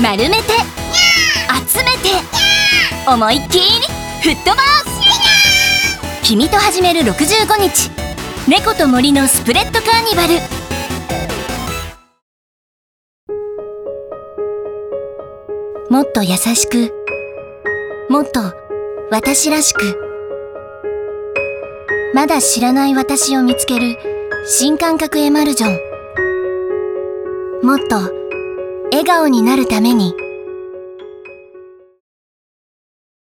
丸めて集めて思いっきり吹っ飛ばす。君と始める65日猫と森のスプレッドカーニバル。もっと優しく、もっと私らしく、まだ知らない私を見つける新感覚エマルジョン。もっと笑顔になるために。